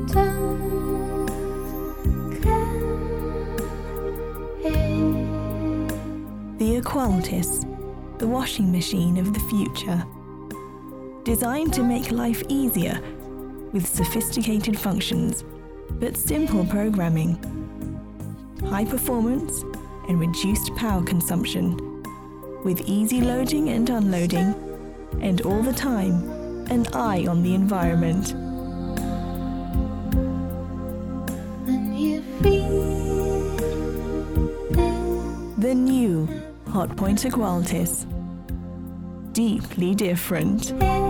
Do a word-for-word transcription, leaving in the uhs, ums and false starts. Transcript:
The Aqualtis, the washing machine of the future. Designed to make life easier with sophisticated functions, but simple programming. High performance and reduced power consumption, with easy loading and unloading, and all the time, an eye on the environment. The new Hotpoint Aqualtis. Deeply different.